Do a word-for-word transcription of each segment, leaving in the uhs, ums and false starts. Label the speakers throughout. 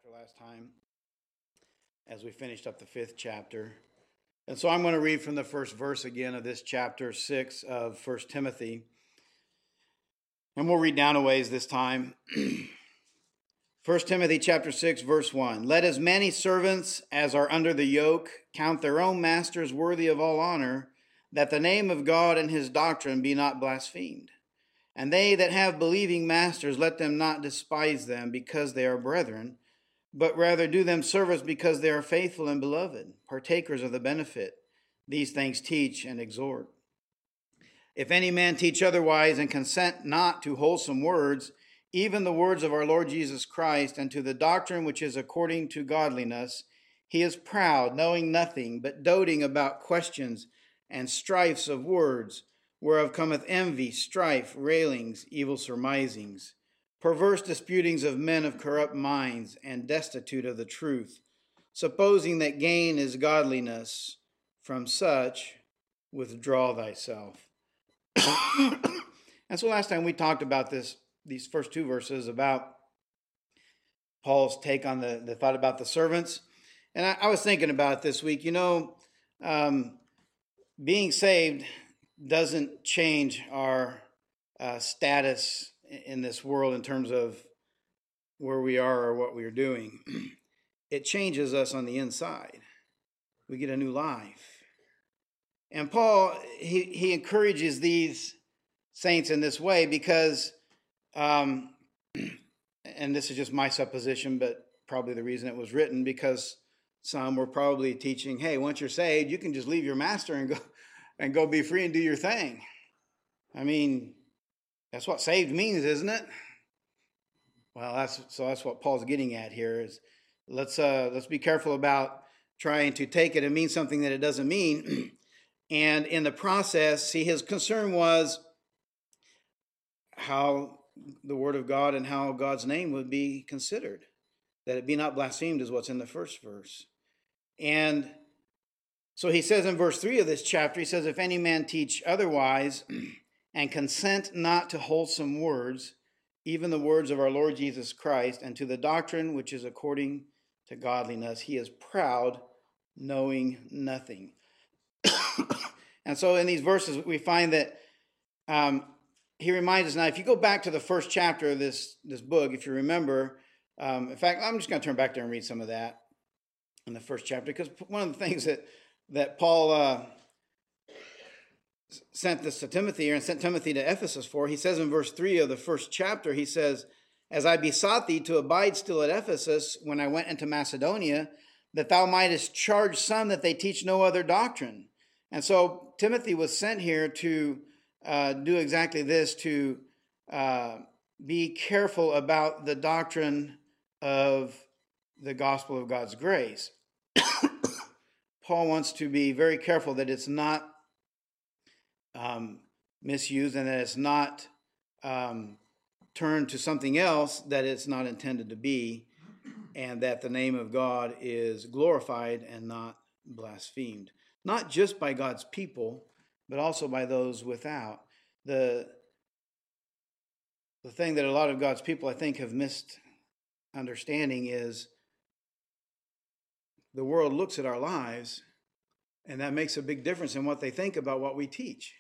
Speaker 1: last time as we finished up the fifth chapter. And so I'm going to read from the first verse again of this chapter six of First Timothy. And we'll read down a ways this time. First Timothy chapter six, verse one. Let as many servants as are under the yoke count their own masters worthy of all honor, that the name of God and his doctrine be not blasphemed. And they that have believing masters, let them not despise them because they are brethren, but rather do them service because they are faithful and beloved, partakers of the benefit. These things teach and exhort. If any man teach otherwise and consent not to wholesome words, even the words of our Lord Jesus Christ, and to the doctrine which is according to godliness, he is proud, knowing nothing, but doting about questions and strifes of words, whereof cometh envy, strife, railings, evil surmisings, perverse disputings of men of corrupt minds, and destitute of the truth, supposing that gain is godliness. From such withdraw thyself. And so last time we talked about this, these first two verses about Paul's take on the, the thought about the servants. And I, I was thinking about it this week. You know, um, being saved doesn't change our uh, status in this world in terms of where we are or what we are doing. It changes us on the inside. We get a new life. And Paul, he, he encourages these saints in this way because, um, and this is just my supposition, but probably the reason it was written, because some were probably teaching, hey, once you're saved, you can just leave your master and go and go be free and do your thing. I mean, that's what saved means, isn't it? Well, that's so that's what Paul's getting at here is let's uh, let's be careful about trying to take it and mean something that it doesn't mean. And in the process, see, his concern was how the word of God and how God's name would be considered, that it be not blasphemed is what's in the first verse. And so he says in verse three of this chapter, he says, if any man teach otherwise and consent not to wholesome words, even the words of our Lord Jesus Christ, and to the doctrine which is according to godliness, he is proud, knowing nothing. And so in these verses, we find that um, he reminds us, now, if you go back to the first chapter of this, this book, if you remember, um, in fact, I'm just going to turn back there and read some of that in the first chapter, because one of the things that, that Paul uh, sent this to Timothy, or sent Timothy to Ephesus for, he says in verse three of the first chapter, he says, as I besought thee to abide still at Ephesus when I went into Macedonia, that thou mightest charge some that they teach no other doctrine. And so Timothy was sent here to uh, do exactly this, to uh, be careful about the doctrine of the gospel of God's grace. Paul wants to be very careful that it's not um, misused and that it's not um, turned to something else that it's not intended to be, and that the name of God is glorified and not blasphemed. Not just by God's people, but also by those without. The, the thing that a lot of God's people, I think, have missed understanding is the world looks at our lives, and that makes a big difference in what they think about what we teach.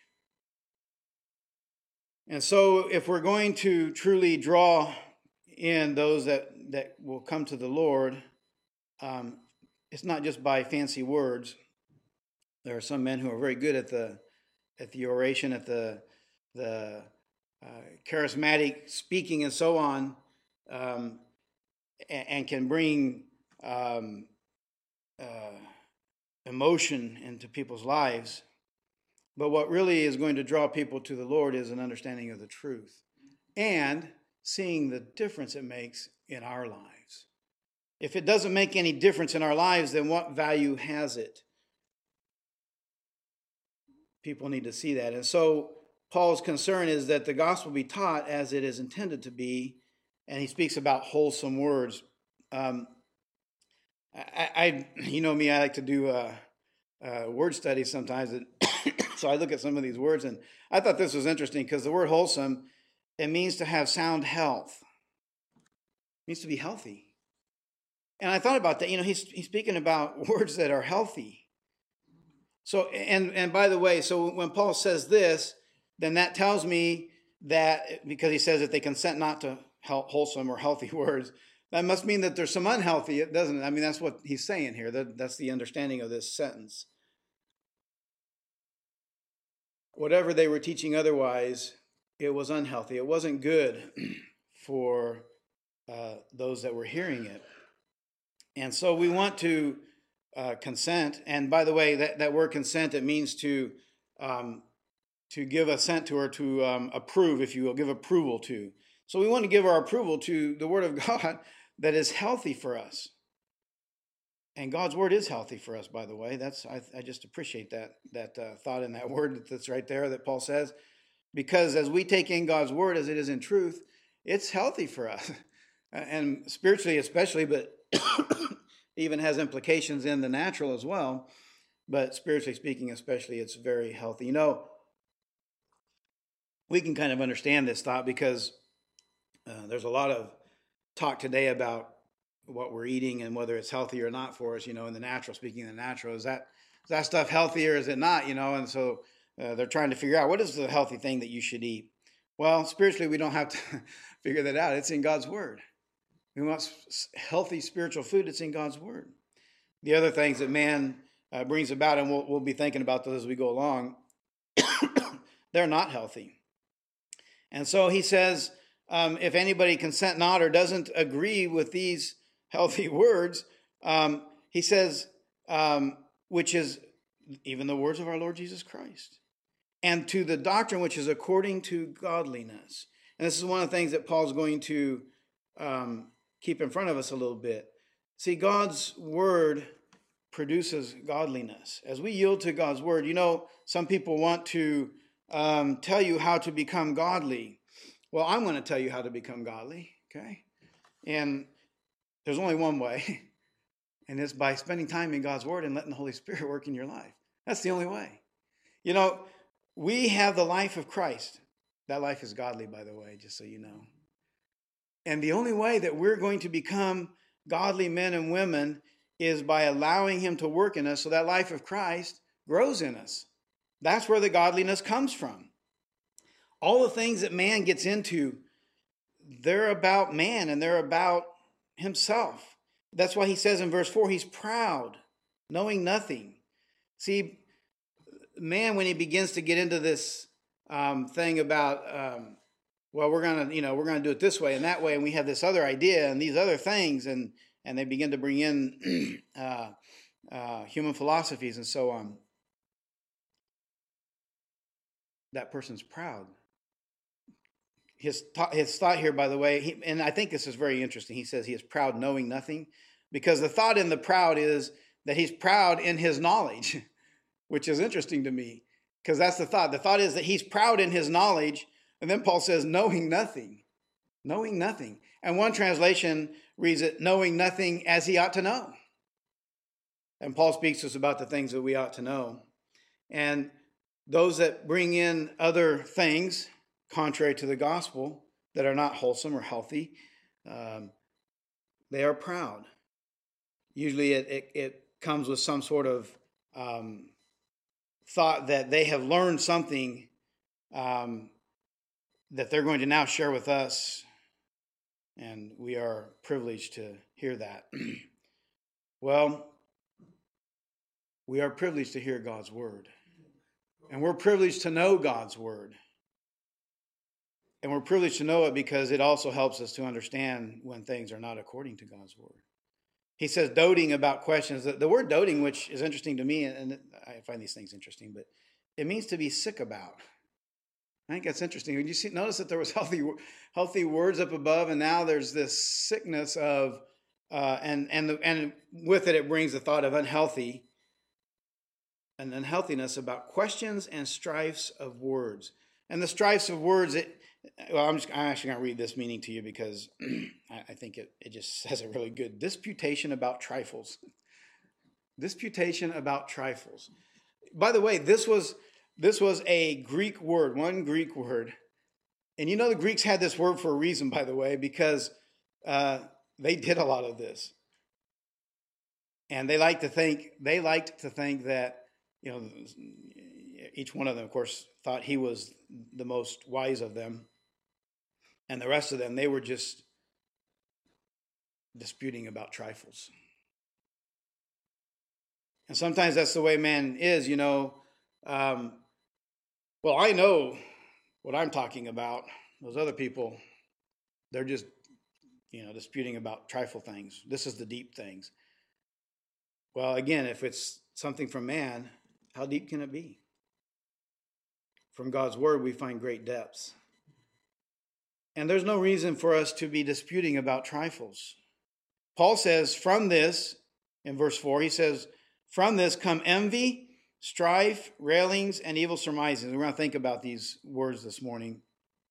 Speaker 1: And so if we're going to truly draw in those that, that will come to the Lord, um, it's not just by fancy words. There are some men who are very good at the at the oration, at the the uh, charismatic speaking, and so on, um, and, and can bring um, uh, emotion into people's lives. But what really is going to draw people to the Lord is an understanding of the truth and seeing the difference it makes in our lives. If it doesn't make any difference in our lives, then what value has it? People need to see that. And so Paul's concern is that the gospel be taught as it is intended to be, and he speaks about wholesome words. Um, I, I, you know me, I like to do uh, uh, word studies sometimes, and so I look at some of these words, and I thought this was interesting because the word wholesome, it means to have sound health. It means to be healthy. And I thought about that. You know, he's he's speaking about words that are healthy. So, and and by the way, so when Paul says this, then that tells me that, because he says that they consent not to wholesome or healthy words, that must mean that there's some unhealthy, it doesn't. I mean, that's what he's saying here. That, that's the understanding of this sentence. Whatever they were teaching otherwise, it was unhealthy. It wasn't good for uh, those that were hearing it. And so we want to uh, consent. And by the way, that, that word consent, it means to um, to give assent to, or to um, approve, if you will, give approval to. So we want to give our approval to the Word of God that is healthy for us. And God's Word is healthy for us, by the way. That's I, I just appreciate that that uh, thought in that word that's right there that Paul says. Because as we take in God's Word as it is in truth, it's healthy for us. And spiritually especially, but even has implications in the natural as well. But spiritually speaking especially, it's very healthy. You know, we can kind of understand this thought because uh, there's a lot of talk today about what we're eating and whether it's healthy or not for us, you know, in the natural, speaking in the natural. Is that, is that stuff healthy or is it not, you know? And so uh, they're trying to figure out what is the healthy thing that you should eat. Well, spiritually, we don't have to figure that out. It's in God's Word. We want healthy spiritual food. It's in God's Word. The other things that man uh, brings about, and we'll, we'll be thinking about those as we go along, they're not healthy. And so he says, um, if anybody consent not or doesn't agree with these healthy words, um, he says, um, which is even the words of our Lord Jesus Christ, and to the doctrine which is according to godliness. And this is one of the things that Paul's going to um, keep in front of us a little bit. See, God's Word produces godliness. As we yield to God's Word, you know, some people want to um, tell you how to become godly. Well, I'm going to tell you how to become godly, okay? And there's only one way, and it's by spending time in God's Word and letting the Holy Spirit work in your life. That's the only way. You know, we have the life of Christ. That life is godly, by the way, just so you know. And the only way that we're going to become godly men and women is by allowing Him to work in us so that life of Christ grows in us. That's where the godliness comes from. All the things that man gets into, they're about man and they're about himself. That's why he says in verse four, he's proud, knowing nothing. See, man, when he begins to get into this um, thing about, um, well, we're going to, you know, we're going to do it this way and that way, and we have this other idea and these other things, and, and they begin to bring in uh, uh, human philosophies and so on. That person's proud. His, th- his thought here, by the way, he, and I think this is very interesting. He says he is proud knowing nothing, because the thought in the proud is that he's proud in his knowledge, which is interesting to me, because that's the thought. The thought is that he's proud in his knowledge, and then Paul says knowing nothing, knowing nothing. And one translation reads it, knowing nothing as he ought to know. And Paul speaks to us about the things that we ought to know. And those that bring in other things contrary to the gospel that are not wholesome or healthy, um, they are proud. Usually it, it, it comes with some sort of um, thought that they have learned something um, that they're going to now share with us, and we are privileged to hear that. Well, we are privileged to hear God's word, and we're privileged to know God's word. And we're privileged to know it because it also helps us to understand when things are not according to God's word. He says doting about questions. The word doting, which is interesting to me, and I find these things interesting, but it means to be sick about. I think that's interesting. When you see, notice that there was healthy, healthy words up above, and now there's this sickness of, uh, and and the, and with it, it brings the thought of unhealthy, an unhealthiness about questions and strifes of words. And the strifes of words, it, well, I'm, just, I'm actually going to read this meaning to you because I think it, it just says it really good. Disputation about trifles. Disputation about trifles. By the way, this was this was a Greek word, one Greek word. And you know the Greeks had this word for a reason, by the way, because uh, they did a lot of this. And they like to think, they liked to think that, you know, each one of them, of course, thought he was the most wise of them. And the rest of them, they were just disputing about trifles. And sometimes that's the way man is, you know. Um, well, I know what I'm talking about. Those other people, they're just, you know, disputing about trifle things. This is the deep things. Well, again, if it's something from man, how deep can it be? From God's word, we find great depths. And there's no reason for us to be disputing about trifles. Paul says, from this, in verse four, he says, from this come envy, strife, railings, and evil surmisings. We're going to think about these words this morning.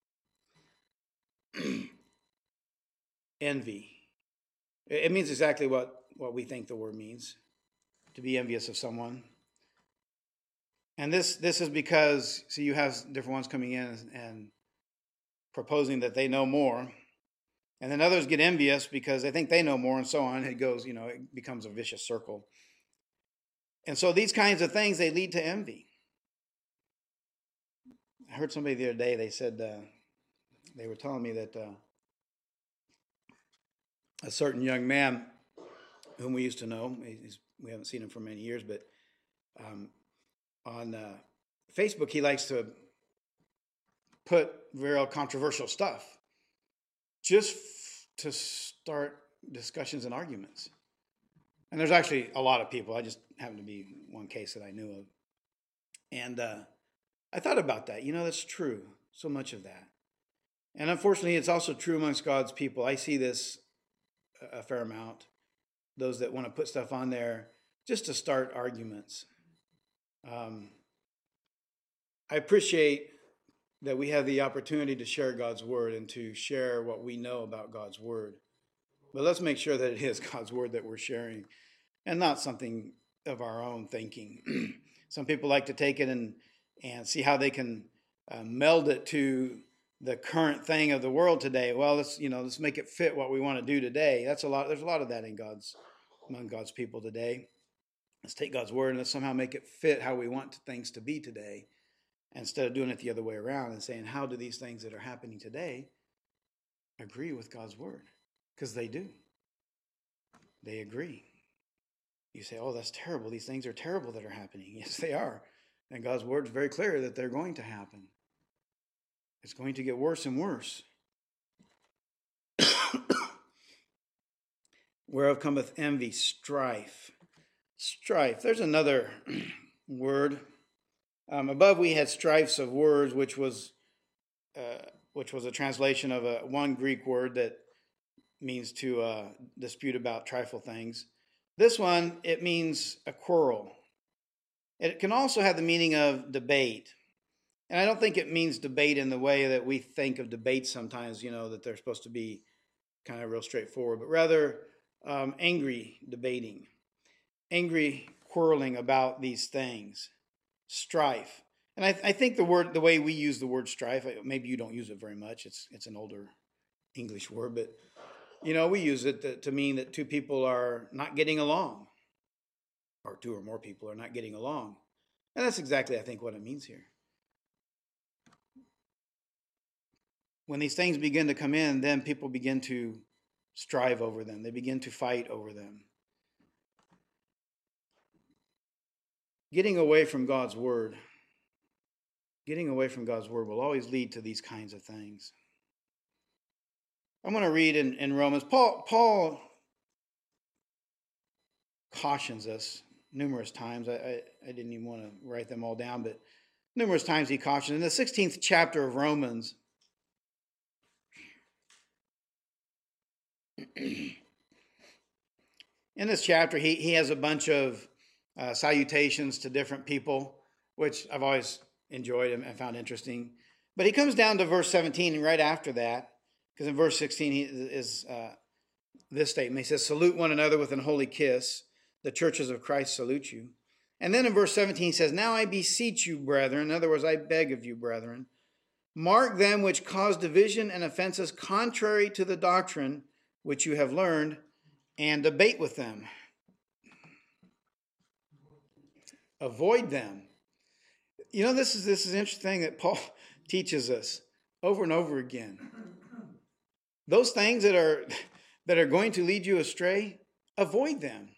Speaker 1: Envy. It means exactly what, what we think the word means, to be envious of someone. And this, this is because, see, you have different ones coming in and proposing that they know more. And then others get envious because they think they know more, and so on. It goes, you know, it becomes a vicious circle. And so these kinds of things, they lead to envy. I heard somebody the other day, they said, uh, they were telling me that uh, a certain young man whom we used to know, he's, we haven't seen him for many years, but um, on uh, Facebook, he likes to put very controversial stuff just f- to start discussions and arguments. And there's actually a lot of people. I just happened to be one case that I knew of. And uh, I thought about that. You know, that's true. So much of that. And unfortunately, it's also true amongst God's people. I see this a fair amount. Those that want to put stuff on there just to start arguments. Um, I appreciate that we have the opportunity to share God's word and to share what we know about God's word. But let's make sure that it is God's word that we're sharing and not something of our own thinking. Some people like to take it and, and see how they can uh, meld it to the current thing of the world today. Well, let's, you know, let's make it fit what we want to do today. That's a lot. There's a lot of that in God's, among God's people today. Let's take God's word and let's somehow make it fit how we want things to be today, instead of doing it the other way around and saying, how do these things that are happening today agree with God's word? Because they do. They agree. You say, oh, that's terrible. These things are terrible that are happening. Yes, they are. And God's word is very clear that they're going to happen. It's going to get worse and worse. Whereof cometh envy, strife. Strife. There's another word. Um, above we had strifes of words, which was uh, which was a translation of a one Greek word that means to uh, dispute about trifle things. This one, it means a quarrel. It can also have the meaning of debate. And I don't think it means debate in the way that we think of debates sometimes, you know, that they're supposed to be kind of real straightforward, but rather um, angry debating, angry quarreling about these things, strife. And I, I think the word, the way we use the word strife, maybe you don't use it very much. It's it's an older English word, but you know, we use it to, to mean that two people are not getting along, or two or more people are not getting along. And that's exactly, I think, what it means here. When these things begin to come in, then people begin to strive over them. They begin to fight over them. Getting away from God's word, getting away from God's word will always lead to these kinds of things. I'm going to read in, in Romans. Paul, Paul cautions us numerous times. I, I, I didn't even want to write them all down, but numerous times he cautions. In the sixteenth chapter of Romans, in this chapter, he, he has a bunch of uh, salutations to different people, which I've always enjoyed and found interesting. But he comes down to verse seventeen, and right after that, because in verse sixteen he is uh, this statement. He says, salute one another with an holy kiss. The churches of Christ salute you. And then in verse seventeen he says, now I beseech you, brethren. In other words, I beg of you, brethren. Mark them which cause division and offenses contrary to the doctrine which you have learned, and debate with them. Avoid them. You know, this is this is interesting that Paul teaches us over and over again. Those things that are that are going to lead you astray, avoid them.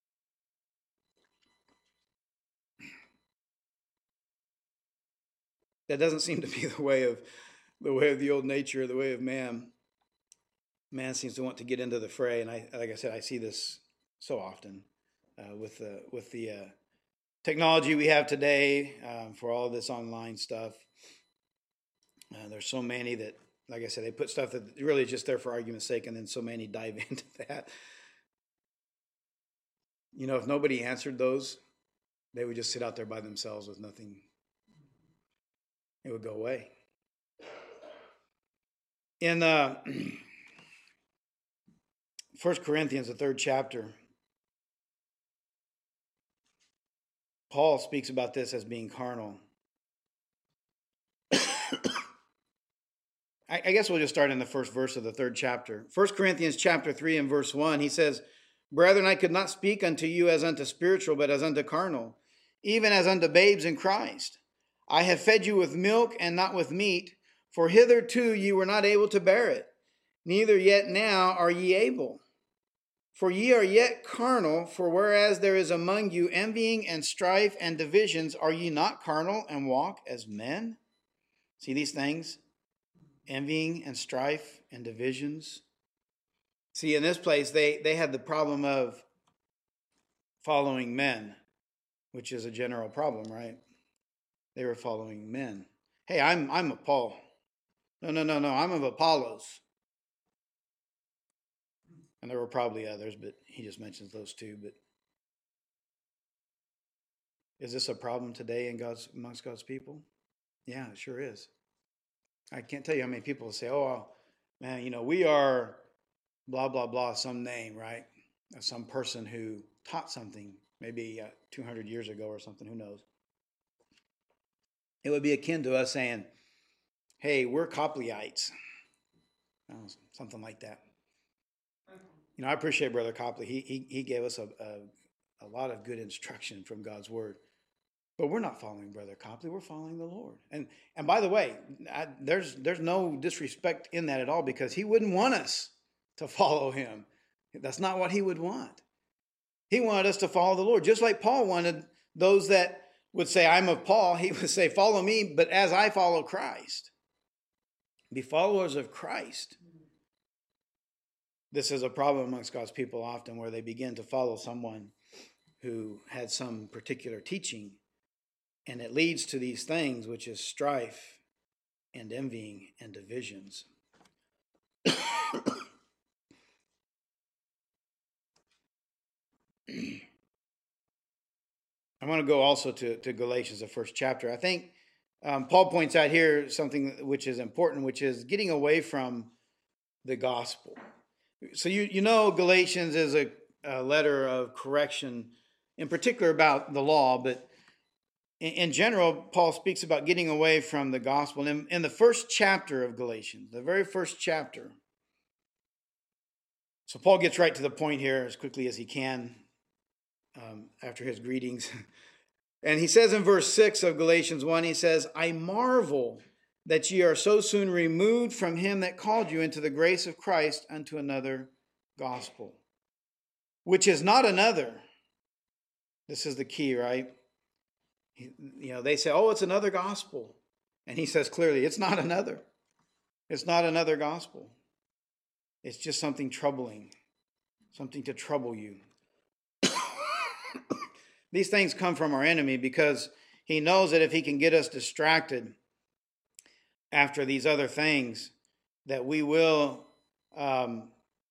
Speaker 1: That doesn't seem to be the way of the way of the old nature, the way of man. Man seems to want to get into the fray, and I, like I said, I see this so often uh, with the with the uh, technology we have today um, for all this online stuff. Uh, there's so many that, like I said, they put stuff that really is just there for argument's sake, and then so many dive into that. You know, if nobody answered those, they would just sit out there by themselves with nothing. It would go away. In uh, First Corinthians, the third chapter, Paul speaks about this as being carnal. I guess we'll just start in the first verse of the third chapter. First Corinthians chapter three and verse one, he says, "Brethren, I could not speak unto you as unto spiritual, but as unto carnal, even as unto babes in Christ. I have fed you with milk and not with meat, for hitherto ye were not able to bear it, neither yet now are ye able. For ye are yet carnal, for whereas there is among you envying and strife and divisions, are ye not carnal and walk as men?" See these things? Envying and strife and divisions. See, in this place, they, they had the problem of following men, which is a general problem, right? They were following men. Hey, I'm I'm of Paul. No, no, no, no, I'm of Apollos. And there were probably others, but he just mentions those two. But is this a problem today in God's amongst God's people? Yeah, it sure is. I can't tell you how many people say, "Oh, man, you know, we are blah, blah, blah, some name, right? Some person who taught something maybe uh, two hundred years ago or something, who knows?" It would be akin to us saying, "Hey, we're Copleyites." Oh, something like that. You know, I appreciate Brother Copley. He, he, he gave us a, a, a lot of good instruction from God's word. But we're not following Brother Copley. We're following the Lord. And and by the way, I, there's there's no disrespect in that at all, because he wouldn't want us to follow him. That's not what he would want. He wanted us to follow the Lord. Just like Paul wanted those that would say, "I'm of Paul," he would say, "Follow me, but as I follow Christ." Be followers of Christ. This is a problem amongst God's people often, where they begin to follow someone who had some particular teaching, and it leads to these things, which is strife and envying and divisions. I want to go also to, to Galatians, the first chapter. I think um, Paul points out here something which is important, which is getting away from the gospel. So you, you know Galatians is a, a letter of correction, in particular about the law, but in, in general, Paul speaks about getting away from the gospel. In, in the first chapter of Galatians, the very first chapter, so Paul gets right to the point here as quickly as he can um, after his greetings. And he says in verse six of Galatians one, he says, "I marvel that ye are so soon removed from him that called you into the grace of Christ unto another gospel, which is not another." This is the key, right? You know, they say, "Oh, it's another gospel." And he says clearly, it's not another. It's not another gospel. It's just something troubling, something to trouble you. These things come from our enemy, because he knows that if he can get us distracted after these other things, that we will um,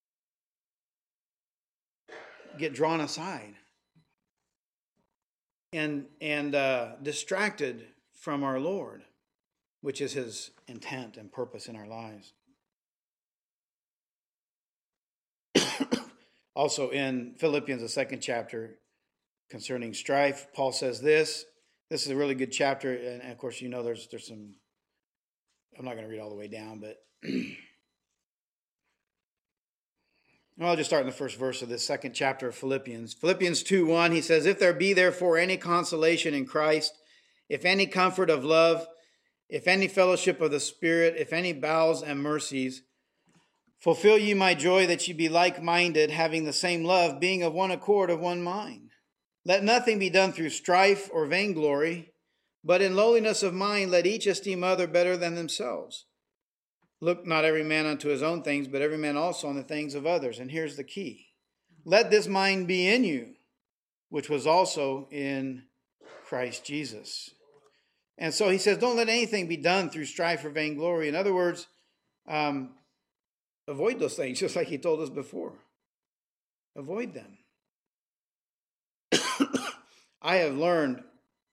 Speaker 1: get drawn aside and and uh, distracted from our Lord, which is his intent and purpose in our lives. Also in Philippians, the second chapter, concerning strife, Paul says this. This is a really good chapter, and of course, you know, there's there's some. I'm not going to read all the way down, but Well, I'll just start in the first verse of this second chapter of Philippians. Philippians two one, he says, "If there be therefore any consolation in Christ, if any comfort of love, if any fellowship of the Spirit, if any bowels and mercies, fulfill ye my joy that ye be like-minded, having the same love, being of one accord, of one mind. Let nothing be done through strife or vainglory, but in lowliness of mind let each esteem other better than themselves. Look not every man unto his own things, but every man also on the things of others." And here's the key. "Let this mind be in you, which was also in Christ Jesus." And so he says, don't let anything be done through strife or vainglory. In other words, um, avoid those things, just like he told us before. Avoid them. I have learned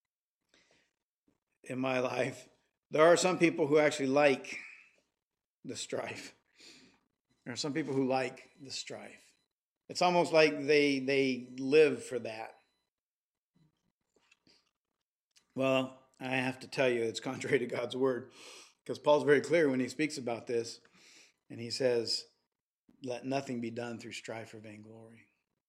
Speaker 1: in my life, there are some people who actually like the strife. There are some people who like the strife. It's almost like they they live for that. Well, I have to tell you, it's contrary to God's word, because Paul's very clear when he speaks about this, and he says, let nothing be done through strife or vainglory.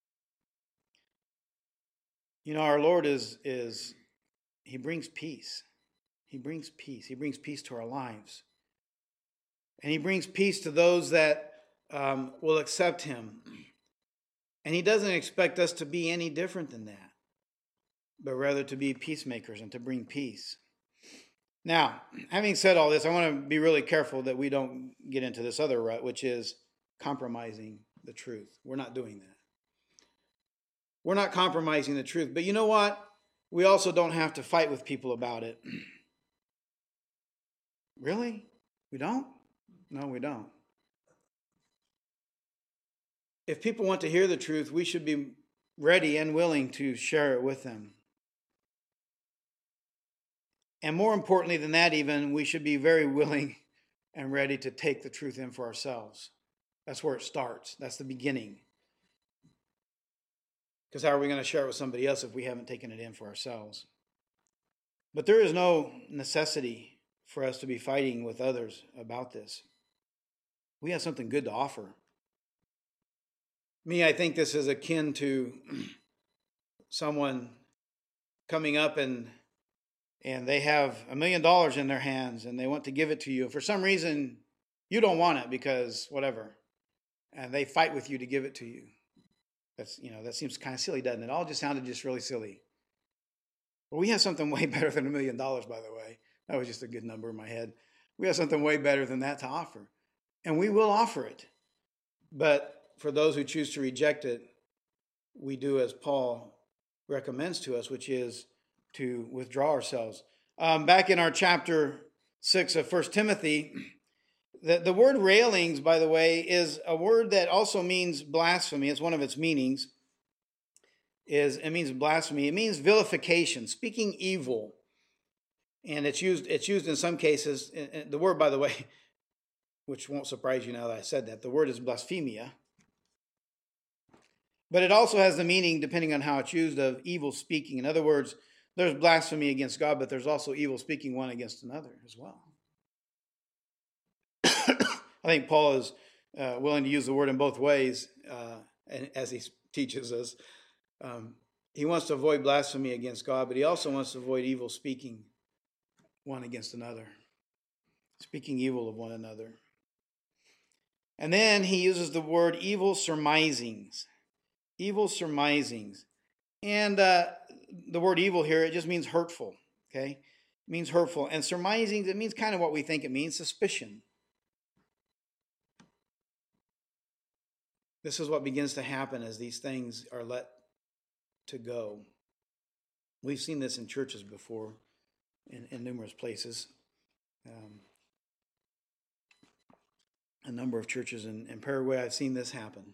Speaker 1: You know, our Lord is, is he brings peace. He brings peace. He brings peace to our lives. And he brings peace to those that um, will accept him. And he doesn't expect us to be any different than that, but rather to be peacemakers and to bring peace. Now, having said all this, I want to be really careful that we don't get into this other rut, which is compromising the truth. We're not doing that. We're not compromising the truth. But you know what? We also don't have to fight with people about it. Really? We don't? No, we don't. If people want to hear the truth, we should be ready and willing to share it with them. And more importantly than that even, we should be very willing and ready to take the truth in for ourselves. That's where it starts. That's the beginning. Because how are we going to share it with somebody else if we haven't taken it in for ourselves? But there is no necessity for us to be fighting with others about this. We have something good to offer. Me, I think this is akin to someone coming up and and they have a million dollars in their hands and they want to give it to you. For some reason, you don't want it because whatever. And they fight with you to give it to you. That's, you know, that seems kind of silly, doesn't it? It all just sounded just really silly. Well, we have something way better than a million dollars, by the way. That was just a good number in my head. We have something way better than that to offer. And we will offer it. But for those who choose to reject it, we do as Paul recommends to us, which is to withdraw ourselves. Um, back in our chapter six of First Timothy, the, the word railings, by the way, is a word that also means blasphemy. It's one of its meanings. Is it means blasphemy. It means vilification, speaking evil. And it's used, it's used in some cases. The word, by the way, which won't surprise you now that I said that, the word is blasphemia. But it also has the meaning, depending on how it's used, of evil speaking. In other words, there's blasphemy against God, but there's also evil speaking one against another as well. I think Paul is uh, willing to use the word in both ways, uh, and as he teaches us. Um, he wants to avoid blasphemy against God, but he also wants to avoid evil speaking one against another, speaking evil of one another. And then he uses the word evil surmisings. Evil surmisings. And uh, the word evil here, it just means hurtful, okay? It means hurtful. And surmisings, it means kind of what we think it means, suspicion. This is what begins to happen as these things are let to go. We've seen this in churches before, in, in numerous places. Um, a number of churches in, in Paraguay, I've seen this happen.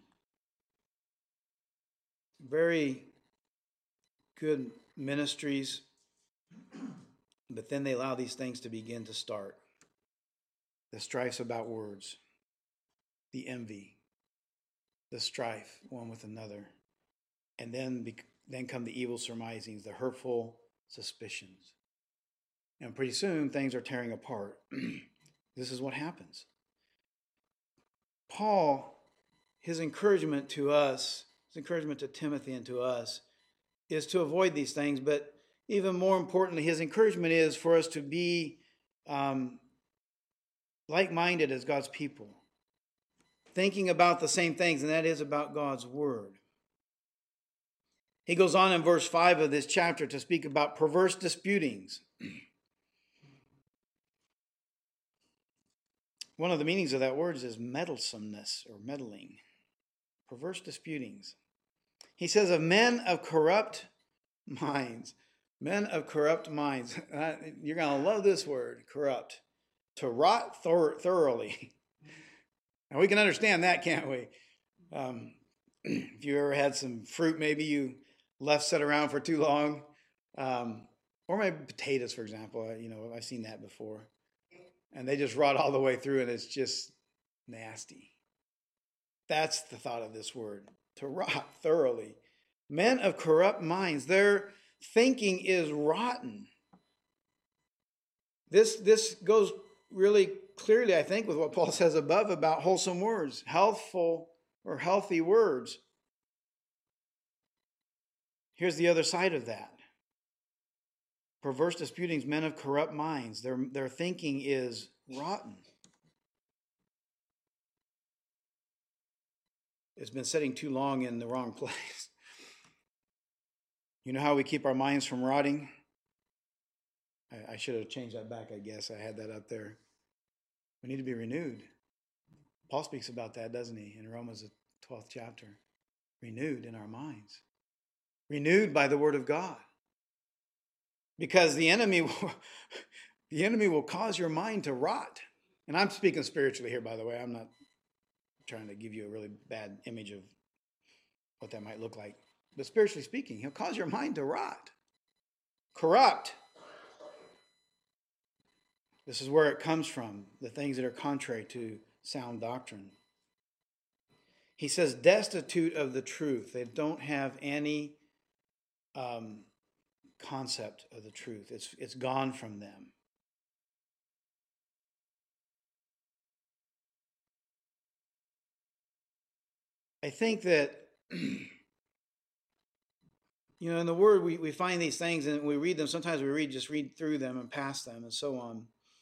Speaker 1: Very good ministries, but then they allow these things to begin to start. The strifes about words, the envy, the strife one with another, and then then come the evil surmisings, the hurtful suspicions. And pretty soon things are tearing apart. This is what happens. Paul, his encouragement to us, his encouragement to Timothy and to us, is to avoid these things. But even more importantly, his encouragement is for us to be um, like-minded as God's people, thinking about the same things, and that is about God's word. He goes on in verse five of this chapter to speak about perverse disputings. One of the meanings of that word is meddlesomeness or meddling. Perverse disputings. He says of men of corrupt minds. Men of corrupt minds. You're going to love this word, corrupt. To rot thor- thoroughly. Now we can understand that, can't we? Um, if you ever had some fruit, maybe you left set around for too long. Um, or maybe potatoes, for example. You know, I've seen that before. And they just rot all the way through, and it's just nasty. That's the thought of this word, to rot thoroughly. Men of corrupt minds, their thinking is rotten. This, this goes really clearly, I think, with what Paul says above about wholesome words, healthful or healthy words. Here's the other side of that. Perverse disputings, men of corrupt minds. Their, their thinking is rotten. It's been sitting too long in the wrong place. You know how we keep our minds from rotting? I, I should have changed that back, I guess. I had that up there. We need to be renewed. Paul speaks about that, doesn't he, in Romans, the twelfth chapter. Renewed in our minds. Renewed by the word of God. Because the enemy will, the enemy will cause your mind to rot. And I'm speaking spiritually here, by the way. I'm not trying to give you a really bad image of what that might look like. But spiritually speaking, he'll cause your mind to rot. Corrupt. This is where it comes from, the things that are contrary to sound doctrine. He says, destitute of the truth. They don't have any um, concept of the truth. It's, it's gone from them. I think that, you know, in the Word, we, we find these things and we read them. Sometimes we read, just read through them and past them and so on.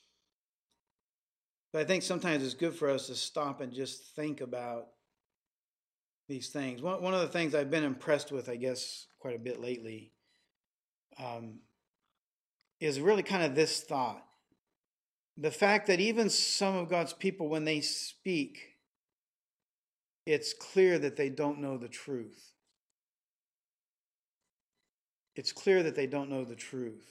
Speaker 1: But I think sometimes it's good for us to stop and just think about these things. One, one of the things I've been impressed with, I guess, quite a bit lately, um, is really kind of this thought. The fact that even some of God's people, when they speak, it's clear that they don't know the truth. It's clear that they don't know the truth.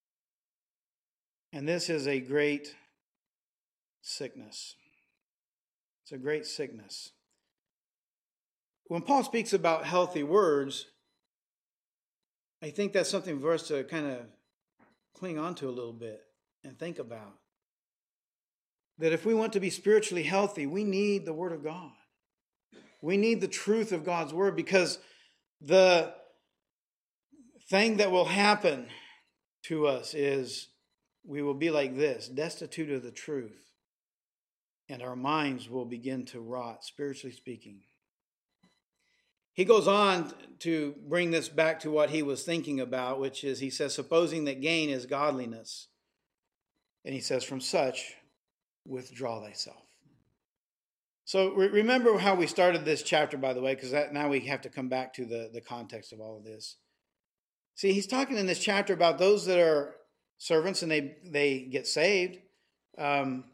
Speaker 1: And this is a great sickness. It's a great sickness. When Paul speaks about healthy words, I think that's something for us to kind of cling on to a little bit and think about. That if we want to be spiritually healthy, we need the Word of God. We need the truth of God's Word, because the thing that will happen to us is we will be like this, destitute of the truth. And our minds will begin to rot, spiritually speaking. He goes on to bring this back to what he was thinking about, which is, he says, supposing that gain is godliness. And he says, from such, withdraw thyself. So re- remember how we started this chapter, by the way, because now we have to come back to the, the context of all of this. See, he's talking in this chapter about those that are servants and they, they get saved. Um,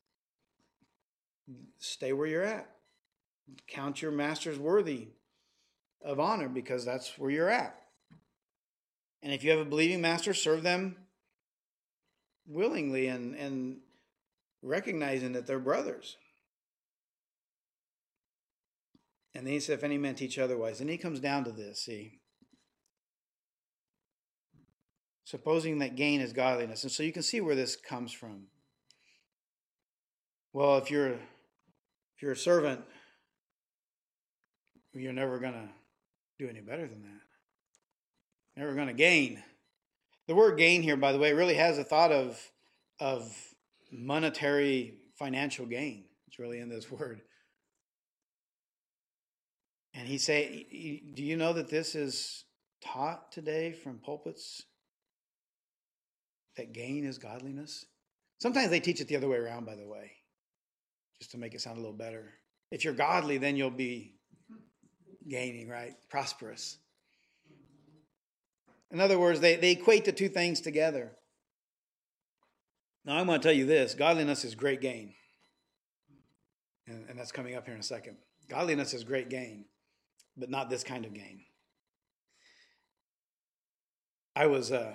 Speaker 1: stay where you're at. Count your masters worthy of honor, because that's where you're at. And if you have a believing master, serve them willingly and, and recognizing that they're brothers. And then he said, if any man teach otherwise. And he comes down to this, see. Supposing that gain is godliness. And so you can see where this comes from. Well, if you're if you're a servant, you're never going to do any better than that. Never going to gain. The word gain here, by the way, really has a thought of, of monetary financial gain. It's really in this word. And he say, do you know that this is taught today from pulpits? That gain is godliness? Sometimes they teach it the other way around, by the way, just to make it sound a little better. If you're godly, then you'll be gaining, right? Prosperous. In other words, they, they equate the two things together. Now, I'm going to tell you this. Godliness is great gain. And, and that's coming up here in a second. Godliness is great gain, but not this kind of gain. I was... Uh,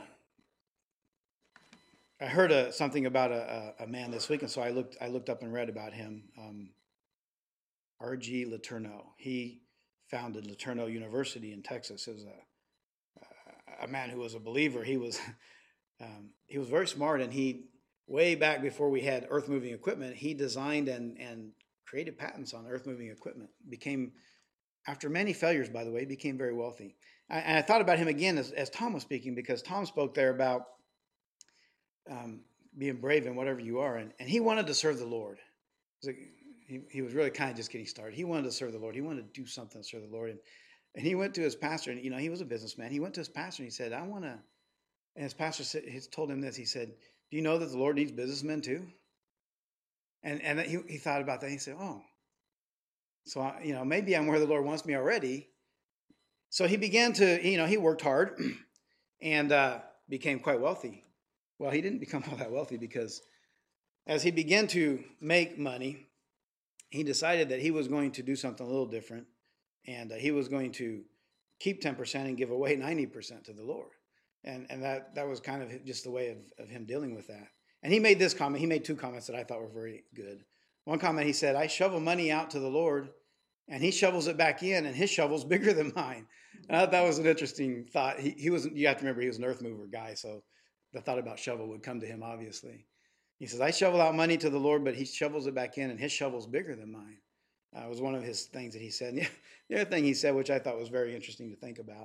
Speaker 1: I heard a, something about a, a, a man this week, and so I looked. I looked up and read about him. Um, R G Letourneau. He founded Letourneau University in Texas. He was a, a man who was a believer. He was um, he was very smart, and he way back before we had earth moving equipment, he designed and and created patents on earth moving equipment. Became, after many failures, by the way, became very wealthy. I, and I thought about him again as, as Tom was speaking, because Tom spoke there about Um, being brave in whatever you are. And, and he wanted to serve the Lord. Like, he, he was really kind of just getting started. He wanted to serve the Lord. He wanted to do something to serve the Lord. And, and he went to his pastor, and, you know, he was a businessman. He went to his pastor and he said, I want to, and his pastor said, he told him this. He said, do you know that the Lord needs businessmen too? And, and he, he thought about that. He said, oh, so, I, you know, maybe I'm where the Lord wants me already. So he began to, you know, he worked hard and uh, became quite wealthy. Well, he didn't become all that wealthy, because as he began to make money, he decided that he was going to do something a little different, and uh, he was going to keep ten percent and give away ninety percent to the Lord. And and that, that was kind of just the way of, of him dealing with that. And he made this comment. He made two comments that I thought were very good. One comment, he said, I shovel money out to the Lord, and he shovels it back in, and his shovel's bigger than mine. And I thought that was an interesting thought. He, he was, you have to remember, he was an earth mover guy, so the thought about shovel would come to him, obviously. He says, I shovel out money to the Lord, but he shovels it back in, and his shovel's bigger than mine. Uh, it was one of his things that he said. And the other thing he said, which I thought was very interesting to think about,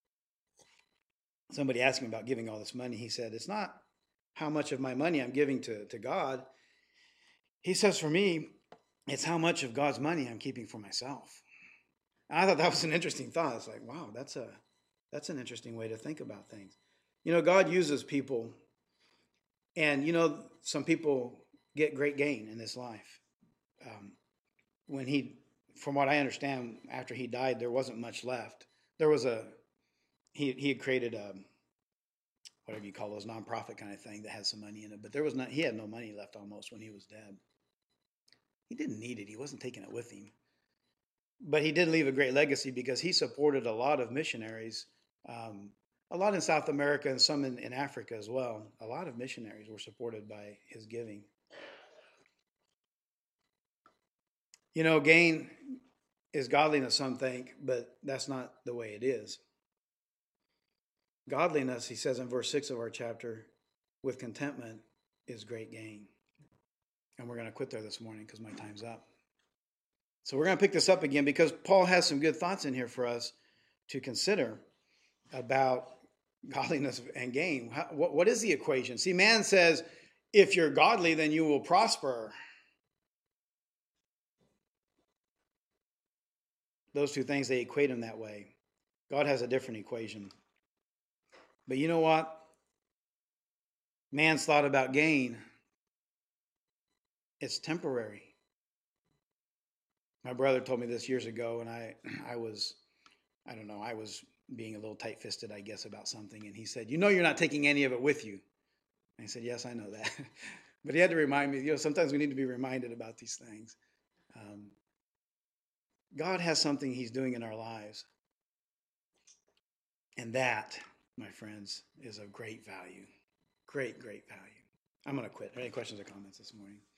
Speaker 1: somebody asked him about giving all this money. He said, it's not how much of my money I'm giving to, to God. He says, for me, it's how much of God's money I'm keeping for myself. And I thought that was an interesting thought. It's like, wow, that's a that's an interesting way to think about things. You know, God uses people, and, you know, some people get great gain in this life. Um, when he, from what I understand, after he died, there wasn't much left. There was a, he he had created a, whatever you call those, nonprofit kind of thing that had some money in it, but there was not, he had no money left almost when he was dead. He didn't need it. He wasn't taking it with him. But he did leave a great legacy, because he supported a lot of missionaries, um, a lot in South America and some in, in Africa as well. A lot of missionaries were supported by his giving. You know, gain is godliness, some think, but that's not the way it is. Godliness, he says in verse six of our chapter, with contentment is great gain. And we're going to quit there this morning because my time's up. So we're going to pick this up again, because Paul has some good thoughts in here for us to consider about godliness and gain. How, what, what is the equation? See, man says, if you're godly, then you will prosper. Those two things, they equate them that way. God has a different equation. But you know what? Man's thought about gain, it's temporary. My brother told me this years ago, and I, I was, I don't know, I was being a little tight-fisted, I guess, about something. And he said, you know, you're not taking any of it with you. And I said, yes, I know that. But he had to remind me, you know, sometimes we need to be reminded about these things. Um, God has something he's doing in our lives. And that, my friends, is of great value. Great, great value. I'm going to quit. Are there any questions or comments this morning?